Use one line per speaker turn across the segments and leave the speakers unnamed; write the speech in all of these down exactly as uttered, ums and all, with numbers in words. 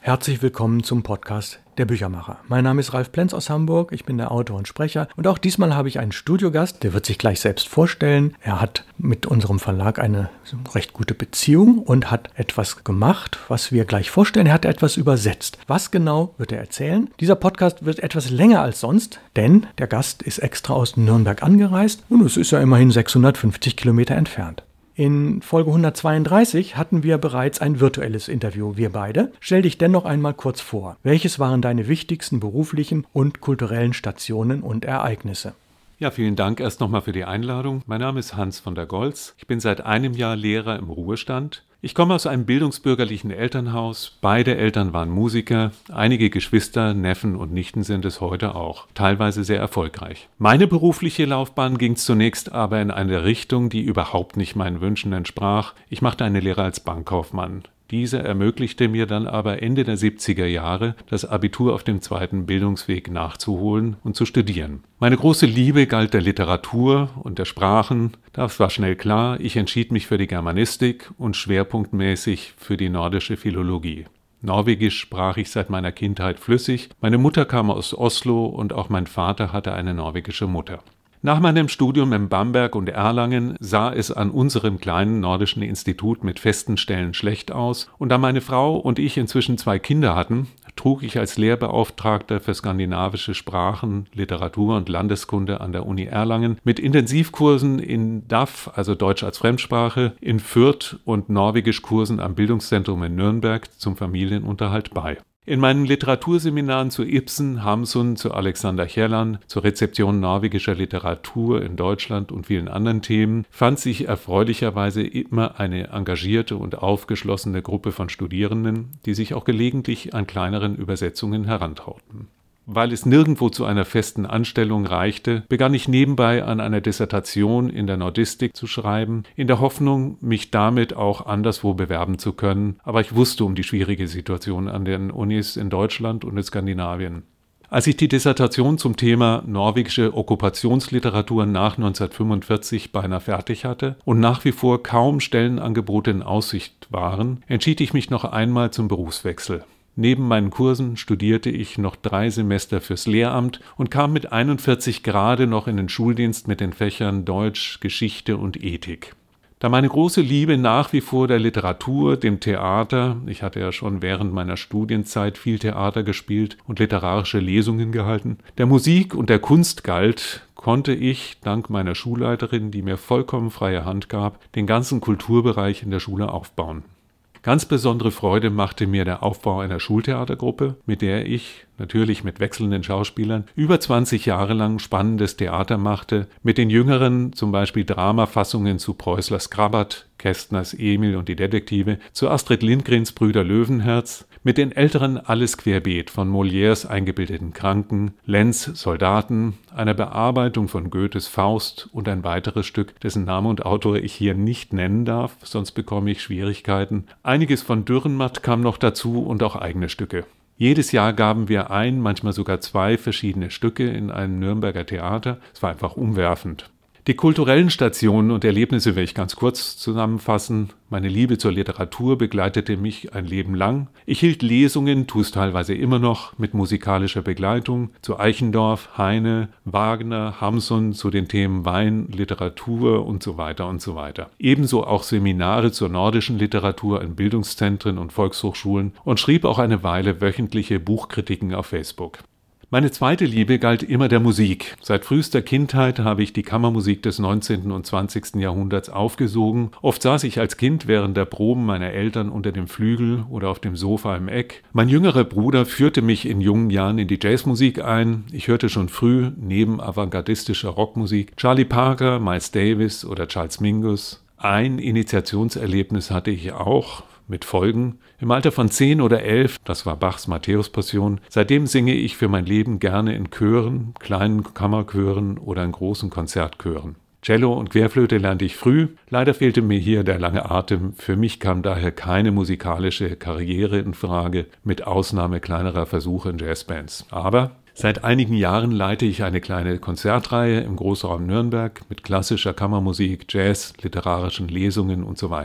Herzlich willkommen zum Podcast Der Büchermacher. Mein Name ist Ralf Plenz aus Hamburg, ich bin der Autor und Sprecher und auch diesmal habe ich einen Studiogast, der wird sich gleich selbst vorstellen. Er hat mit unserem Verlag eine recht gute Beziehung und hat etwas gemacht, was wir gleich vorstellen. Er hat etwas übersetzt. Was genau, wird er erzählen. Dieser Podcast wird etwas länger als sonst, denn der Gast ist extra aus Nürnberg angereist und es ist ja immerhin sechshundertfünfzig Kilometer entfernt. In Folge hundertzweiunddreißig hatten wir bereits ein virtuelles Interview, wir beide. Stell dich dennoch einmal kurz vor. Welches waren deine wichtigsten beruflichen und kulturellen Stationen und Ereignisse?
Ja, vielen Dank erst nochmal für die Einladung. Mein Name ist Hans von der Goltz. Ich bin seit einem Jahr Lehrer im Ruhestand. Ich komme aus einem bildungsbürgerlichen Elternhaus. Beide Eltern waren Musiker. Einige Geschwister, Neffen und Nichten sind es heute auch. Teilweise sehr erfolgreich. Meine berufliche Laufbahn ging zunächst aber in eine Richtung, die überhaupt nicht meinen Wünschen entsprach. Ich machte eine Lehre als Bankkaufmann. Diese ermöglichte mir dann aber Ende der siebziger Jahre, das Abitur auf dem zweiten Bildungsweg nachzuholen und zu studieren. Meine große Liebe galt der Literatur und der Sprachen. Das war schnell klar, ich entschied mich für die Germanistik und schwerpunktmäßig für die nordische Philologie. Norwegisch sprach ich seit meiner Kindheit flüssig. Meine Mutter kam aus Oslo und auch mein Vater hatte eine norwegische Mutter. Nach meinem Studium in Bamberg und Erlangen sah es an unserem kleinen nordischen Institut mit festen Stellen schlecht aus und da meine Frau und ich inzwischen zwei Kinder hatten, trug ich als Lehrbeauftragter für skandinavische Sprachen, Literatur und Landeskunde an der Uni Erlangen mit Intensivkursen in D A F, also Deutsch als Fremdsprache, in Fürth und Norwegischkursen am Bildungszentrum in Nürnberg zum Familienunterhalt bei. In meinen Literaturseminaren zu Ibsen, Hamsun, zu Alexander Kielland, zur Rezeption norwegischer Literatur in Deutschland und vielen anderen Themen fand sich erfreulicherweise immer eine engagierte und aufgeschlossene Gruppe von Studierenden, die sich auch gelegentlich an kleineren Übersetzungen herantrauten. Weil es nirgendwo zu einer festen Anstellung reichte, begann ich nebenbei an einer Dissertation in der Nordistik zu schreiben, in der Hoffnung, mich damit auch anderswo bewerben zu können, aber ich wusste um die schwierige Situation an den Unis in Deutschland und in Skandinavien. Als ich die Dissertation zum Thema norwegische Okkupationsliteratur nach neunzehnhundertfünfundvierzig beinahe fertig hatte und nach wie vor kaum Stellenangebote in Aussicht waren, entschied ich mich noch einmal zum Berufswechsel. Neben meinen Kursen studierte ich noch drei Semester fürs Lehramt und kam mit einundvierzig gerade noch in den Schuldienst mit den Fächern Deutsch, Geschichte und Ethik. Da meine große Liebe nach wie vor der Literatur, dem Theater, ich hatte ja schon während meiner Studienzeit viel Theater gespielt und literarische Lesungen gehalten, der Musik und der Kunst galt, konnte ich, dank meiner Schulleiterin, die mir vollkommen freie Hand gab, den ganzen Kulturbereich in der Schule aufbauen. Ganz besondere Freude machte mir der Aufbau einer Schultheatergruppe, mit der ich, natürlich mit wechselnden Schauspielern, über zwanzig Jahre lang spannendes Theater machte, mit den Jüngeren zum Beispiel Dramafassungen zu Preußlers Krabat, Kästners Emil und die Detektive, zu Astrid Lindgrens Brüder Löwenherz, mit den Älteren alles querbeet, von Molières Eingebildeten Kranken, Lenz Soldaten, einer Bearbeitung von Goethes Faust und ein weiteres Stück, dessen Name und Autor ich hier nicht nennen darf, sonst bekomme ich Schwierigkeiten. Einiges von Dürrenmatt kam noch dazu und auch eigene Stücke. Jedes Jahr gaben wir ein, manchmal sogar zwei verschiedene Stücke in einem Nürnberger Theater. Es war einfach umwerfend. Die kulturellen Stationen und Erlebnisse will ich ganz kurz zusammenfassen. Meine Liebe zur Literatur begleitete mich ein Leben lang. Ich hielt Lesungen, tue es teilweise immer noch, mit musikalischer Begleitung zu Eichendorff, Heine, Wagner, Hamsun, zu den Themen Wein, Literatur und so weiter und so weiter. Ebenso auch Seminare zur nordischen Literatur in Bildungszentren und Volkshochschulen und schrieb auch eine Weile wöchentliche Buchkritiken auf Facebook. Meine zweite Liebe galt immer der Musik. Seit frühester Kindheit habe ich die Kammermusik des neunzehnten und zwanzigsten Jahrhunderts aufgesogen. Oft saß ich als Kind während der Proben meiner Eltern unter dem Flügel oder auf dem Sofa im Eck. Mein jüngerer Bruder führte mich in jungen Jahren in die Jazzmusik ein. Ich hörte schon früh, neben avantgardistischer Rockmusik, Charlie Parker, Miles Davis oder Charles Mingus. Ein Initiationserlebnis hatte ich auch, mit Folgen. Im Alter von zehn oder elf, das war Bachs Matthäus-Passion, seitdem singe ich für mein Leben gerne in Chören, kleinen Kammerchören oder in großen Konzertchören. Cello und Querflöte lernte ich früh, leider fehlte mir hier der lange Atem, für mich kam daher keine musikalische Karriere in Frage, mit Ausnahme kleinerer Versuche in Jazzbands. Aber seit einigen Jahren leite ich eine kleine Konzertreihe im Großraum Nürnberg mit klassischer Kammermusik, Jazz, literarischen Lesungen und so weiter.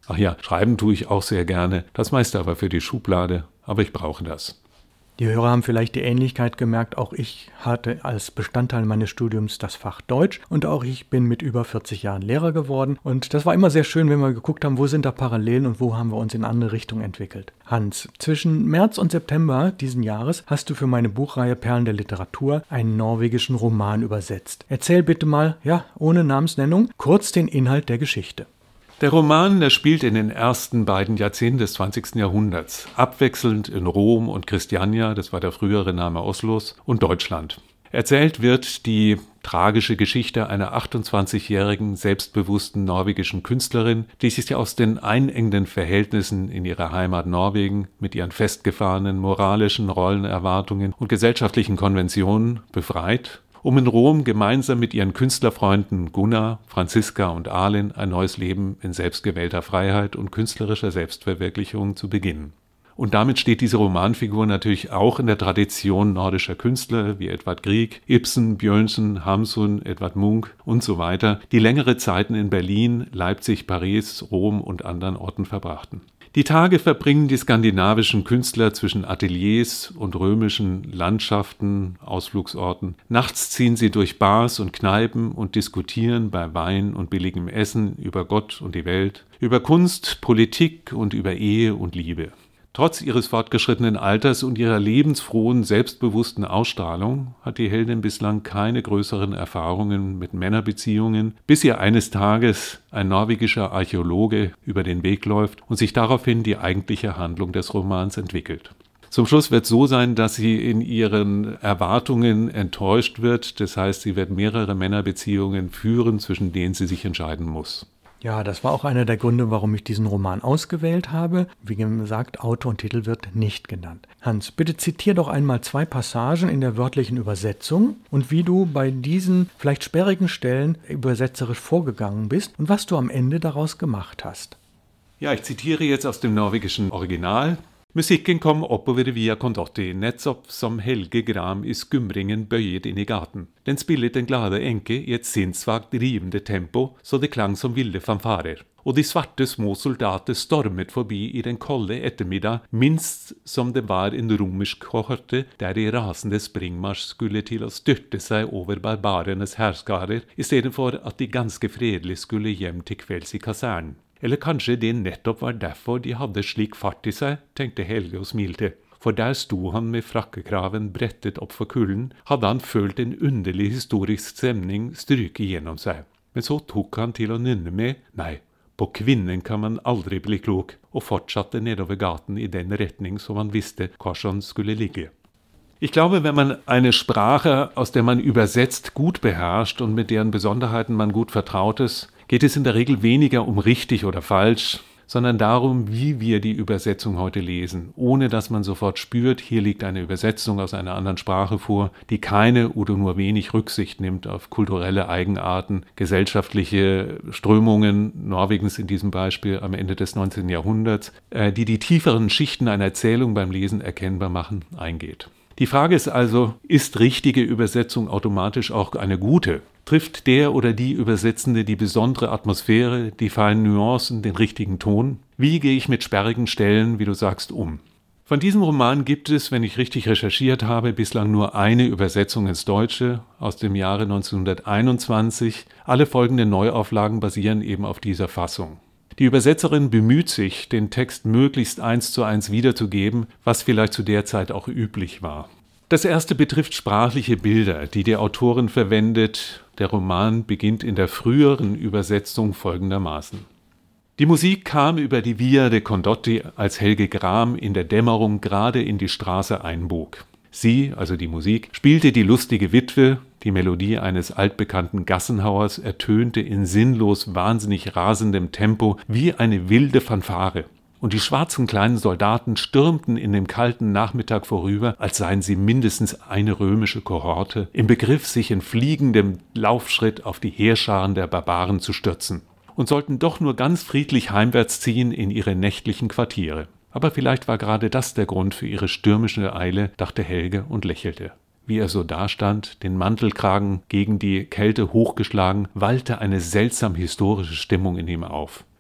Ach ja, schreiben tue ich auch sehr gerne, das meiste aber für die Schublade, aber ich brauche das.
Die Hörer haben vielleicht die Ähnlichkeit gemerkt, auch ich hatte als Bestandteil meines Studiums das Fach Deutsch und auch ich bin mit über vierzig Jahren Lehrer geworden und das war immer sehr schön, wenn wir geguckt haben, wo sind da Parallelen und wo haben wir uns in andere Richtungen entwickelt. Hans, zwischen März und September diesen Jahres hast du für meine Buchreihe Perlen der Literatur einen norwegischen Roman übersetzt. Erzähl bitte mal, ja, ohne Namensnennung, kurz den Inhalt der Geschichte.
Der Roman, der spielt in den ersten beiden Jahrzehnten des zwanzigsten Jahrhunderts, abwechselnd in Rom und Christiania, das war der frühere Name Oslos, und Deutschland. Erzählt wird die tragische Geschichte einer achtundzwanzigjährigen, selbstbewussten norwegischen Künstlerin, die sich aus den einengenden Verhältnissen in ihrer Heimat Norwegen mit ihren festgefahrenen moralischen Rollenerwartungen und gesellschaftlichen Konventionen befreit, um in Rom gemeinsam mit ihren Künstlerfreunden Gunnar, Franziska und Arlen ein neues Leben in selbstgewählter Freiheit und künstlerischer Selbstverwirklichung zu beginnen. Und damit steht diese Romanfigur natürlich auch in der Tradition nordischer Künstler wie Edvard Grieg, Ibsen, Bjørnson, Hamsun, Edvard Munch und so weiter, die längere Zeiten in Berlin, Leipzig, Paris, Rom und anderen Orten verbrachten. Die Tage verbringen die skandinavischen Künstler zwischen Ateliers und römischen Landschaften, Ausflugsorten. Nachts ziehen sie durch Bars und Kneipen und diskutieren bei Wein und billigem Essen über Gott und die Welt, über Kunst, Politik und über Ehe und Liebe. Trotz ihres fortgeschrittenen Alters und ihrer lebensfrohen, selbstbewussten Ausstrahlung hat die Heldin bislang keine größeren Erfahrungen mit Männerbeziehungen, bis ihr eines Tages ein norwegischer Archäologe über den Weg läuft und sich daraufhin die eigentliche Handlung des Romans entwickelt. Zum Schluss wird es so sein, dass sie in ihren Erwartungen enttäuscht wird, das heißt, sie wird mehrere Männerbeziehungen führen, zwischen denen sie sich entscheiden muss.
Ja, das war auch einer der Gründe, warum ich diesen Roman ausgewählt habe. Wie gesagt, Autor und Titel wird nicht genannt. Hans, bitte zitier doch einmal zwei Passagen in der wörtlichen Übersetzung und wie du bei diesen vielleicht sperrigen Stellen übersetzerisch vorgegangen bist und was du am Ende daraus gemacht hast.
Ja, ich zitiere jetzt aus dem norwegischen Original. Musikken kom oppover via Condotti, nettopp som Helge Gram i skumringen bøyet inn i gaten. Den spillet den glade enke i et sinnssvakt rivende tempo, så det klang som ville fanfarer. Og de svarte små soldater stormet forbi i den kolde ettermiddag, minst som det var en romersk kohorte der i rasende springmarsj skulle til å styrte seg over barbarenes hærskarer, i stedet for at de ganske fredelig skulle hjem til kvelds i kasernen. Eller kanskje det nettopp var derfor de hadde slik fart i seg, tenkte Helge og smilte. For der sto han med frakkekraven brettet opp for kulden, hadde han følt en underlig historisk stemning stryke gjennom seg. Men så tok han til å nynne med, nei, på kvinnen kan man aldri bli klok, og fortsatte nedover gaten i den retning som han visste hvor han skulle ligge. Ich glaube, wenn man eine Sprache, aus der man übersetzt, gut beherrscht und mit deren Besonderheiten man gut vertraut ist, geht es in der Regel weniger um richtig oder falsch, sondern darum, wie wir die Übersetzung heute lesen, ohne dass man sofort spürt, hier liegt eine Übersetzung aus einer anderen Sprache vor, die keine oder nur wenig Rücksicht nimmt auf kulturelle Eigenarten, gesellschaftliche Strömungen, Norwegens in diesem Beispiel am Ende des neunzehnten Jahrhunderts, die die tieferen Schichten einer Erzählung beim Lesen erkennbar machen, eingeht. Die Frage ist also, ist richtige Übersetzung automatisch auch eine gute? Trifft der oder die Übersetzende die besondere Atmosphäre, die feinen Nuancen, den richtigen Ton? Wie gehe ich mit sperrigen Stellen, wie du sagst, um? Von diesem Roman gibt es, wenn ich richtig recherchiert habe, bislang nur eine Übersetzung ins Deutsche aus dem Jahre neunzehnhunderteinundzwanzig. Alle folgenden Neuauflagen basieren eben auf dieser Fassung. Die Übersetzerin bemüht sich, den Text möglichst eins zu eins wiederzugeben, was vielleicht zu der Zeit auch üblich war. Das erste betrifft sprachliche Bilder, die die Autorin verwendet. Der Roman beginnt in der früheren Übersetzung folgendermaßen. Die Musik kam über die Via de Condotti, als Helge Gram in der Dämmerung gerade in die Straße einbog. Sie, also die Musik, spielte die lustige Witwe, die Melodie eines altbekannten Gassenhauers ertönte in sinnlos wahnsinnig rasendem Tempo wie eine wilde Fanfare. Und die schwarzen kleinen Soldaten stürmten in dem kalten Nachmittag vorüber, als seien sie mindestens eine römische Kohorte, im Begriff, sich in fliegendem Laufschritt auf die Heerscharen der Barbaren zu stürzen, und sollten doch nur ganz friedlich heimwärts ziehen in ihre nächtlichen Quartiere. Aber vielleicht war gerade das der Grund für ihre stürmische Eile, dachte Helge und lächelte. Wie er so dastand, den Mantelkragen gegen die Kälte hochgeschlagen, wallte eine seltsam historische Stimmung in ihm auf.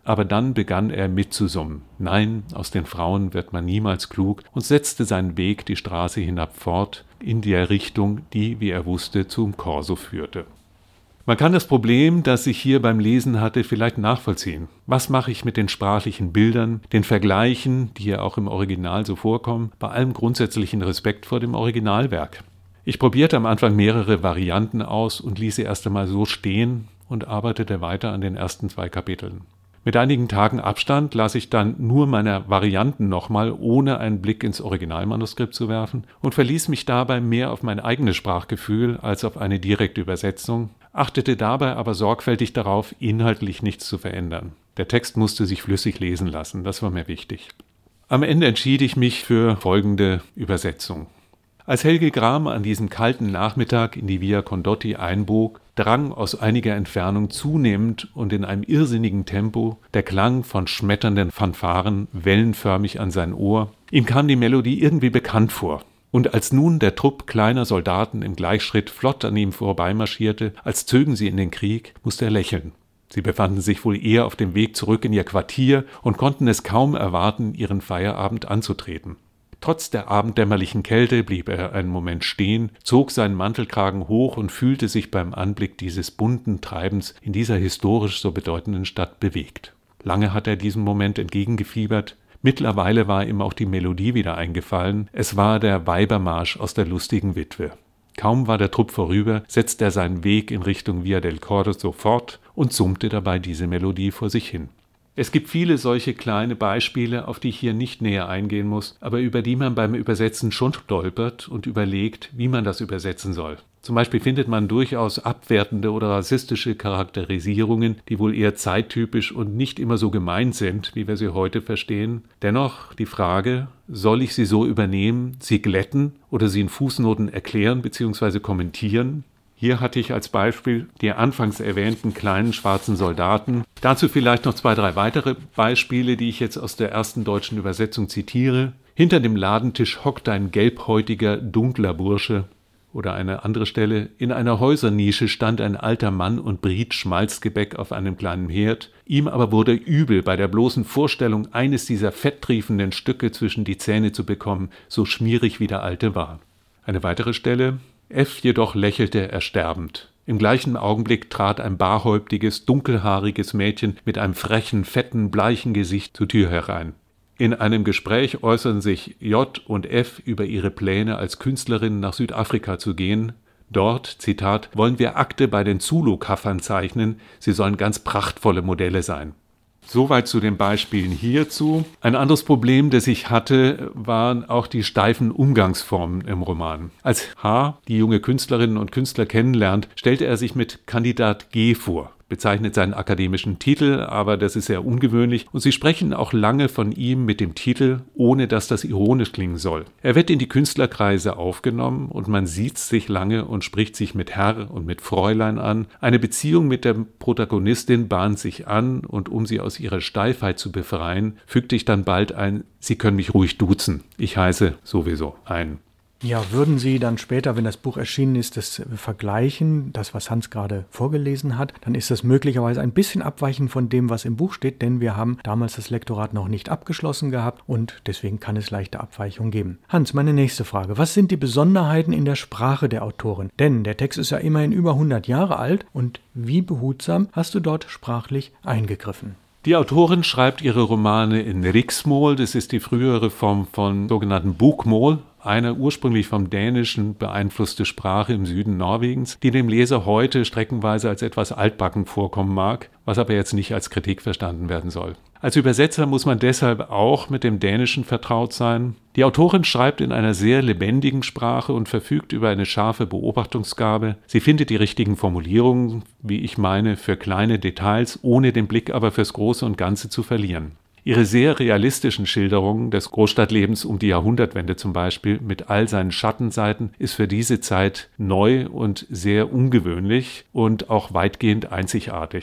aber dann begann er mitzusummen. Nein, aus den Frauen wird man niemals klug, und setzte seinen Weg die Straße hinab fort, in der Richtung, die, wie er wusste, zum Korso führte. Man kann das Problem, das ich hier beim Lesen hatte, vielleicht nachvollziehen. Was mache ich mit den sprachlichen Bildern, den Vergleichen, die ja auch im Original so vorkommen, bei allem grundsätzlichen Respekt vor dem Originalwerk? Ich probierte am Anfang mehrere Varianten aus und ließ sie erst einmal so stehen und arbeitete weiter an den ersten zwei Kapiteln. Mit einigen Tagen Abstand las ich dann nur meine Varianten nochmal, ohne einen Blick ins Originalmanuskript zu werfen, und verließ mich dabei mehr auf mein eigenes Sprachgefühl als auf eine direkte Übersetzung, achtete dabei aber sorgfältig darauf, inhaltlich nichts zu verändern. Der Text musste sich flüssig lesen lassen, das war mir wichtig. Am Ende entschied ich mich für folgende Übersetzung. Als Helge Gram an diesem kalten Nachmittag in die Via Condotti einbog, drang aus einiger Entfernung zunehmend und in einem irrsinnigen Tempo der Klang von schmetternden Fanfaren wellenförmig an sein Ohr. Ihm kam die Melodie irgendwie bekannt vor. Und als nun der Trupp kleiner Soldaten im Gleichschritt flott an ihm vorbeimarschierte, als zögen sie in den Krieg, musste er lächeln. Sie befanden sich wohl eher auf dem Weg zurück in ihr Quartier und konnten es kaum erwarten, ihren Feierabend anzutreten. Trotz der abenddämmerlichen Kälte blieb er einen Moment stehen, zog seinen Mantelkragen hoch und fühlte sich beim Anblick dieses bunten Treibens in dieser historisch so bedeutenden Stadt bewegt. Lange hat er diesem Moment entgegengefiebert. Mittlerweile war ihm auch die Melodie wieder eingefallen. Es war der Weibermarsch aus der lustigen Witwe. Kaum war der Trupp vorüber, setzte er seinen Weg in Richtung Via del Corso fort und summte dabei diese Melodie vor sich hin. Es gibt viele solche kleine Beispiele, auf die ich hier nicht näher eingehen muss, aber über die man beim Übersetzen schon stolpert und überlegt, wie man das übersetzen soll. Zum Beispiel findet man durchaus abwertende oder rassistische Charakterisierungen, die wohl eher zeittypisch und nicht immer so gemeint sind, wie wir sie heute verstehen. Dennoch die Frage, soll ich sie so übernehmen, sie glätten oder sie in Fußnoten erklären bzw. kommentieren? Hier hatte ich als Beispiel die anfangs erwähnten kleinen schwarzen Soldaten. Dazu vielleicht noch zwei, drei weitere Beispiele, die ich jetzt aus der ersten deutschen Übersetzung zitiere. Hinter dem Ladentisch hockt ein gelbhäutiger, dunkler Bursche. Oder eine andere Stelle. In einer Häusernische stand ein alter Mann und briet Schmalzgebäck auf einem kleinen Herd. Ihm aber wurde übel, bei der bloßen Vorstellung, eines dieser fetttriefenden Stücke zwischen die Zähne zu bekommen, so schmierig wie der Alte war. Eine weitere Stelle. F jedoch lächelte ersterbend. Im gleichen Augenblick trat ein barhäuptiges, dunkelhaariges Mädchen mit einem frechen, fetten, bleichen Gesicht zur Tür herein. In einem Gespräch äußern sich J und F über ihre Pläne, als Künstlerin nach Südafrika zu gehen. Dort, Zitat, wollen wir Akte bei den Zulu-Kaffern zeichnen, sie sollen ganz prachtvolle Modelle sein. Soweit zu den Beispielen hierzu. Ein anderes Problem, das ich hatte, waren auch die steifen Umgangsformen im Roman. Als H. die junge Künstlerinnen und Künstler kennenlernt, stellte er sich mit Kandidat G. vor. Bezeichnet seinen akademischen Titel, aber das ist sehr ungewöhnlich, und sie sprechen auch lange von ihm mit dem Titel, ohne dass das ironisch klingen soll. Er wird in die Künstlerkreise aufgenommen und man sieht sich lange und spricht sich mit Herr und mit Fräulein an. Eine Beziehung mit der Protagonistin bahnt sich an und um sie aus ihrer Steifheit zu befreien, fügte ich dann bald ein, Sie können mich ruhig duzen, ich heiße sowieso ein.
Ja, würden Sie dann später, wenn das Buch erschienen ist, das vergleichen, das, was Hans gerade vorgelesen hat, dann ist das möglicherweise ein bisschen abweichend von dem, was im Buch steht, denn wir haben damals das Lektorat noch nicht abgeschlossen gehabt und deswegen kann es leichte Abweichungen geben. Hans, meine nächste Frage. Was sind die Besonderheiten in der Sprache der Autorin? Denn der Text ist ja immerhin über hundert Jahre alt und wie behutsam hast du dort sprachlich eingegriffen?
Die Autorin schreibt ihre Romane in Riksmål, das ist die frühere Form von sogenannten Bokmål, eine ursprünglich vom Dänischen beeinflusste Sprache im Süden Norwegens, die dem Leser heute streckenweise als etwas altbacken vorkommen mag, was aber jetzt nicht als Kritik verstanden werden soll. Als Übersetzer muss man deshalb auch mit dem Dänischen vertraut sein. Die Autorin schreibt in einer sehr lebendigen Sprache und verfügt über eine scharfe Beobachtungsgabe. Sie findet die richtigen Formulierungen, wie ich meine, für kleine Details, ohne den Blick aber fürs Große und Ganze zu verlieren. Ihre sehr realistischen Schilderungen des Großstadtlebens um die Jahrhundertwende zum Beispiel mit all seinen Schattenseiten ist für diese Zeit neu und sehr ungewöhnlich und auch weitgehend einzigartig.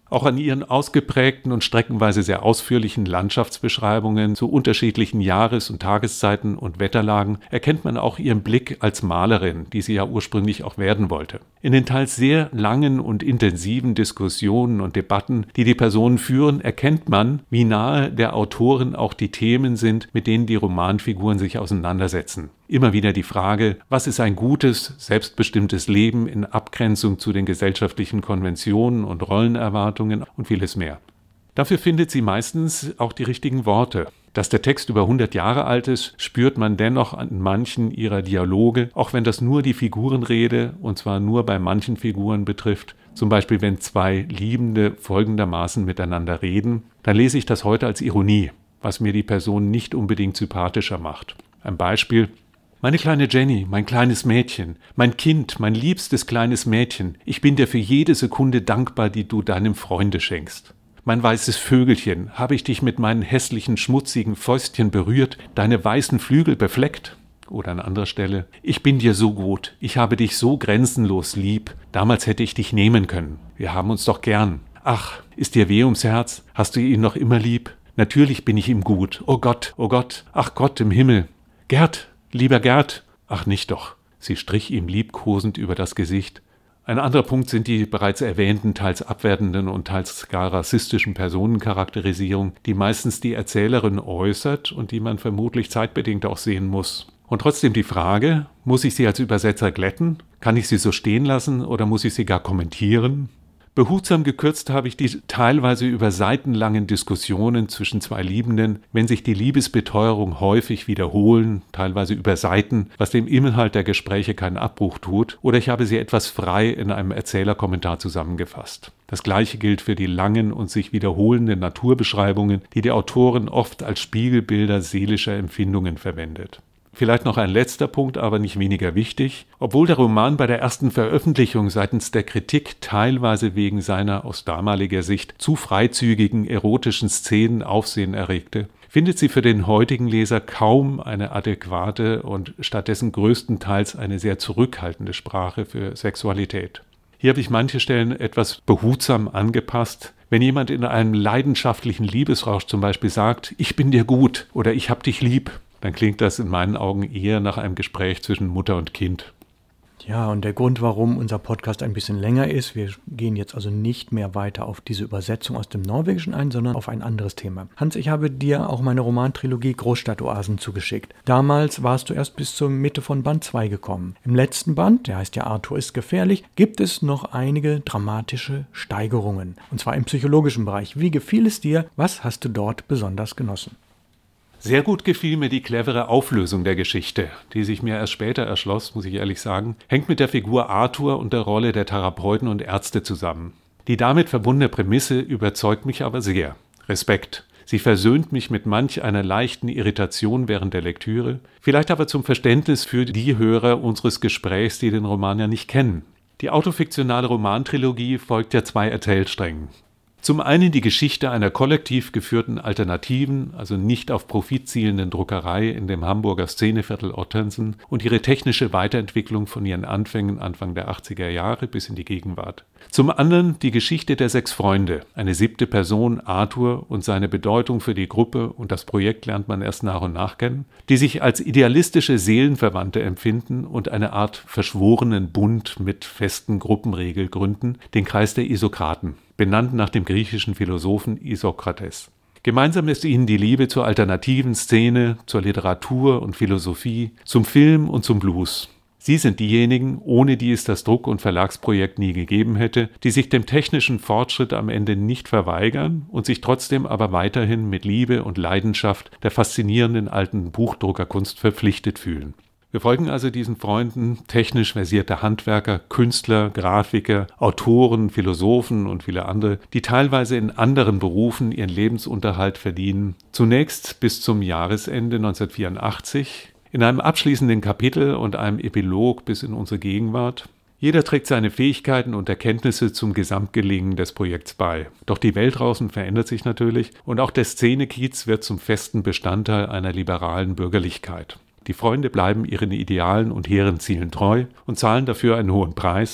Auch an ihren ausgeprägten und streckenweise sehr ausführlichen Landschaftsbeschreibungen zu unterschiedlichen Jahres- und Tageszeiten und Wetterlagen erkennt man auch ihren Blick als Malerin, die sie ja ursprünglich auch werden wollte. In den teils sehr langen und intensiven Diskussionen und Debatten, die die Personen führen, erkennt man, wie nahe der Autorin auch die Themen sind, mit denen die Romanfiguren sich auseinandersetzen. Immer wieder die Frage, was ist ein gutes, selbstbestimmtes Leben in Abgrenzung zu den gesellschaftlichen Konventionen und Rollenerwartungen und vieles mehr. Dafür findet sie meistens auch die richtigen Worte. Dass der Text über hundert Jahre alt ist, spürt man dennoch an manchen ihrer Dialoge, auch wenn das nur die Figurenrede, und zwar nur bei manchen Figuren betrifft. Zum Beispiel, wenn zwei Liebende folgendermaßen miteinander reden, dann lese ich das heute als Ironie, was mir die Person nicht unbedingt sympathischer macht. Ein Beispiel: Meine kleine Jenny, mein kleines Mädchen, mein Kind, mein liebstes kleines Mädchen, ich bin dir für jede Sekunde dankbar, die du deinem Freunde schenkst. Mein weißes Vögelchen, habe ich dich mit meinen hässlichen, schmutzigen Fäustchen berührt, deine weißen Flügel befleckt? Oder an anderer Stelle: Ich bin dir so gut, ich habe dich so grenzenlos lieb, damals hätte ich dich nehmen können. Wir haben uns doch gern. Ach, ist dir weh ums Herz? Hast du ihn noch immer lieb? Natürlich bin ich ihm gut. Oh Gott, oh Gott, ach Gott im Himmel. Gerd, lieber Gerd. Ach nicht doch. Sie strich ihm liebkosend über das Gesicht. Ein anderer Punkt sind die bereits erwähnten, teils abwertenden und teils gar rassistischen Personencharakterisierungen, die meistens die Erzählerin äußert und die man vermutlich zeitbedingt auch sehen muss. Und trotzdem die Frage, muss ich sie als Übersetzer glätten? Kann ich sie so stehen lassen oder muss ich sie gar kommentieren? Behutsam gekürzt habe ich die teilweise über seitenlangen Diskussionen zwischen zwei Liebenden, wenn sich die Liebesbeteuerung häufig wiederholen, teilweise über Seiten, was dem Inhalt der Gespräche keinen Abbruch tut, oder ich habe sie etwas frei in einem Erzählerkommentar zusammengefasst. Das Gleiche gilt für die langen und sich wiederholenden Naturbeschreibungen, die die Autorin oft als Spiegelbilder seelischer Empfindungen verwendet. Vielleicht noch ein letzter Punkt, aber nicht weniger wichtig. Obwohl der Roman bei der ersten Veröffentlichung seitens der Kritik teilweise wegen seiner aus damaliger Sicht zu freizügigen erotischen Szenen Aufsehen erregte, findet sie für den heutigen Leser kaum eine adäquate und stattdessen größtenteils eine sehr zurückhaltende Sprache für Sexualität. Hier habe ich manche Stellen etwas behutsam angepasst. Wenn jemand in einem leidenschaftlichen Liebesrausch zum Beispiel sagt, ich bin dir gut oder ich hab dich lieb, dann klingt das in meinen Augen eher nach einem Gespräch zwischen Mutter und Kind.
Ja, und der Grund, warum unser Podcast ein bisschen länger ist, wir gehen jetzt also nicht mehr weiter auf diese Übersetzung aus dem Norwegischen ein, sondern auf ein anderes Thema. Hans, ich habe dir auch meine Romantrilogie Großstadtoasen zugeschickt. Damals warst du erst bis zur Mitte von Band zwei gekommen. Im letzten Band, der heißt ja Arthur ist gefährlich, gibt es noch einige dramatische Steigerungen. Und zwar im psychologischen Bereich. Wie gefiel es dir? Was hast du dort besonders genossen?
Sehr gut gefiel mir die clevere Auflösung der Geschichte, die sich mir erst später erschloss, muss ich ehrlich sagen, hängt mit der Figur Arthur und der Rolle der Therapeuten und Ärzte zusammen. Die damit verbundene Prämisse überzeugt mich aber sehr. Respekt. Sie versöhnt mich mit manch einer leichten Irritation während der Lektüre, vielleicht aber zum Verständnis für die Hörer unseres Gesprächs, die den Roman ja nicht kennen. Die autofiktionale Romantrilogie folgt ja zwei Erzählsträngen. Zum einen die Geschichte einer kollektiv geführten alternativen, also nicht auf Profit zielenden Druckerei in dem Hamburger Szeneviertel Ottensen und ihre technische Weiterentwicklung von ihren Anfängen Anfang der achtziger Jahre bis in die Gegenwart. Zum anderen die Geschichte der sechs Freunde, eine siebte Person, Arthur, und seine Bedeutung für die Gruppe und das Projekt lernt man erst nach und nach kennen, die sich als idealistische Seelenverwandte empfinden und eine Art verschworenen Bund mit festen Gruppenregeln gründen, den Kreis der Isokraten, benannt nach dem griechischen Philosophen Isokrates. Gemeinsam ist ihnen die Liebe zur alternativen Szene, zur Literatur und Philosophie, zum Film und zum Blues. Sie sind diejenigen, ohne die es das Druck- und Verlagsprojekt nie gegeben hätte, die sich dem technischen Fortschritt am Ende nicht verweigern und sich trotzdem aber weiterhin mit Liebe und Leidenschaft der faszinierenden alten Buchdruckerkunst verpflichtet fühlen. Wir folgen also diesen Freunden, technisch versierte Handwerker, Künstler, Grafiker, Autoren, Philosophen und viele andere, die teilweise in anderen Berufen ihren Lebensunterhalt verdienen. Zunächst bis zum Jahresende neunzehnhundertvierundachtzig, in einem abschließenden Kapitel und einem Epilog bis in unsere Gegenwart. Jeder trägt seine Fähigkeiten und Erkenntnisse zum Gesamtgelingen des Projekts bei. Doch die Welt draußen verändert sich natürlich und auch der Szene-Kiez wird zum festen Bestandteil einer liberalen Bürgerlichkeit. Die Freunde bleiben ihren Idealen und hehren Zielen treu und zahlen dafür einen hohen Preis.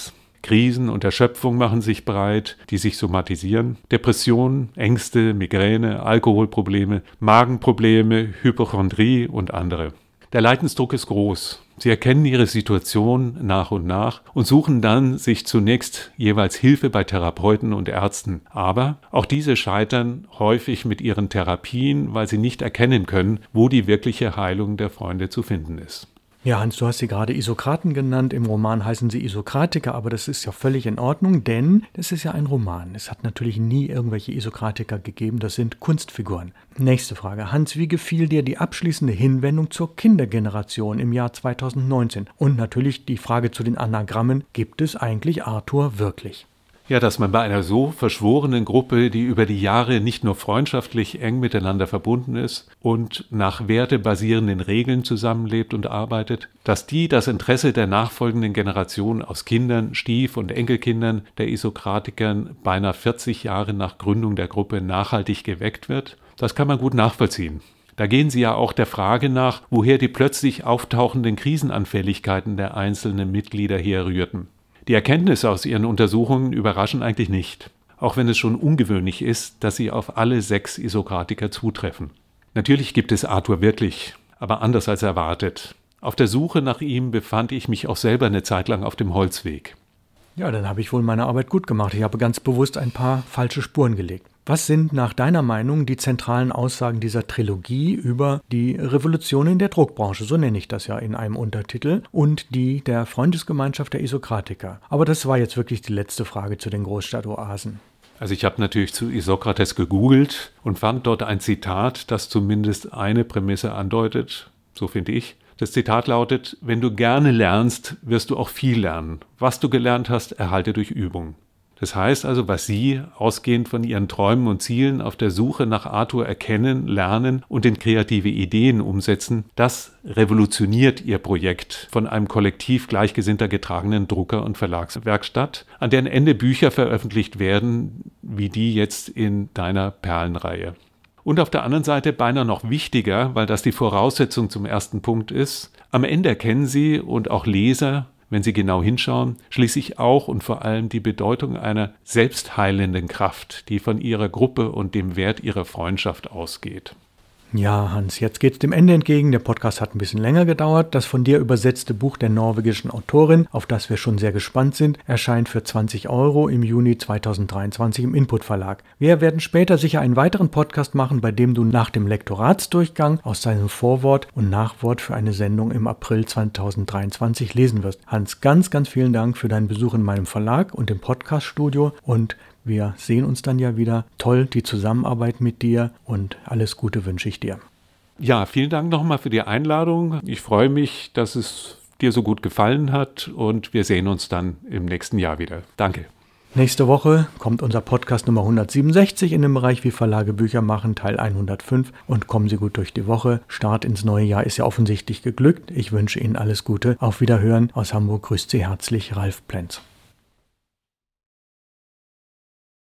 Krisen und Erschöpfung machen sich breit, die sich somatisieren. Depressionen, Ängste, Migräne, Alkoholprobleme, Magenprobleme, Hypochondrie und andere. Der Leidensdruck ist groß. Sie erkennen ihre Situation nach und nach und suchen dann sich zunächst jeweils Hilfe bei Therapeuten und Ärzten. Aber auch diese scheitern häufig mit ihren Therapien, weil sie nicht erkennen können, wo die wirkliche Heilung der Freunde zu finden ist.
Ja, Hans, du hast sie gerade Isokraten genannt. Im Roman heißen sie Isokratiker, aber das ist ja völlig in Ordnung, denn das ist ja ein Roman. Es hat natürlich nie irgendwelche Isokratiker gegeben, das sind Kunstfiguren. Nächste Frage. Hans, wie gefiel dir die abschließende Hinwendung zur Kindergeneration im Jahr zweitausendneunzehn? Und natürlich die Frage zu den Anagrammen, gibt es eigentlich Arthur wirklich?
Ja, dass man bei einer so verschworenen Gruppe, die über die Jahre nicht nur freundschaftlich eng miteinander verbunden ist und nach wertebasierenden Regeln zusammenlebt und arbeitet, dass die das Interesse der nachfolgenden Generation aus Kindern, Stief- und Enkelkindern der Isokratikern beinahe vierzig Jahre nach Gründung der Gruppe nachhaltig geweckt wird, das kann man gut nachvollziehen. Da gehen sie ja auch der Frage nach, woher die plötzlich auftauchenden Krisenanfälligkeiten der einzelnen Mitglieder herrührten. Die Erkenntnisse aus ihren Untersuchungen überraschen eigentlich nicht, auch wenn es schon ungewöhnlich ist, dass sie auf alle sechs Isokratiker zutreffen. Natürlich gibt es Arthur wirklich, aber anders als erwartet. Auf der Suche nach ihm befand ich mich auch selber eine Zeit lang auf dem Holzweg.
Ja, dann habe ich wohl meine Arbeit gut gemacht. Ich habe ganz bewusst ein paar falsche Spuren gelegt. Was sind nach deiner Meinung die zentralen Aussagen dieser Trilogie über die Revolution in der Druckbranche, so nenne ich das ja in einem Untertitel, und die der Freundesgemeinschaft der Isokratiker? Aber das war jetzt wirklich die letzte Frage zu den Großstadtoasen.
Also ich habe natürlich zu Isokrates gegoogelt und fand dort ein Zitat, das zumindest eine Prämisse andeutet, so finde ich. Das Zitat lautet: Wenn du gerne lernst, wirst du auch viel lernen. Was du gelernt hast, erhalte durch Übung. Das heißt also, was Sie, ausgehend von Ihren Träumen und Zielen, auf der Suche nach Arthur erkennen, lernen und in kreative Ideen umsetzen, das revolutioniert Ihr Projekt von einem Kollektiv Gleichgesinnter getragenen Drucker- und Verlagswerkstatt, an deren Ende Bücher veröffentlicht werden, wie die jetzt in deiner Perlenreihe. Und auf der anderen Seite beinahe noch wichtiger, weil das die Voraussetzung zum ersten Punkt ist, am Ende erkennen Sie und auch Leser, wenn sie genau hinschauen, schließlich auch und vor allem die Bedeutung einer selbstheilenden Kraft, die von ihrer Gruppe und dem Wert ihrer Freundschaft ausgeht.
Ja, Hans, jetzt geht's dem Ende entgegen. Der Podcast hat ein bisschen länger gedauert. Das von dir übersetzte Buch der norwegischen Autorin, auf das wir schon sehr gespannt sind, erscheint für zwanzig Euro im Juni zweitausenddreiundzwanzig im Input Verlag. Wir werden später sicher einen weiteren Podcast machen, bei dem du nach dem Lektoratsdurchgang aus seinem Vorwort und Nachwort für eine Sendung im April zweitausenddreiundzwanzig lesen wirst. Hans, ganz, ganz vielen Dank für deinen Besuch in meinem Verlag und im Podcaststudio und wir sehen uns dann ja wieder. Toll, die Zusammenarbeit mit dir und alles Gute wünsche ich dir.
Ja, vielen Dank nochmal für die Einladung. Ich freue mich, dass es dir so gut gefallen hat und wir sehen uns dann im nächsten Jahr wieder. Danke.
Nächste Woche kommt unser Podcast Nummer hundertsiebenundsechzig in dem Bereich Wie Verlage Bücher machen, Teil hundertfünf und kommen Sie gut durch die Woche. Start ins neue Jahr ist ja offensichtlich geglückt. Ich wünsche Ihnen alles Gute. Auf Wiederhören. Aus Hamburg grüßt Sie herzlich Ralf Plenz.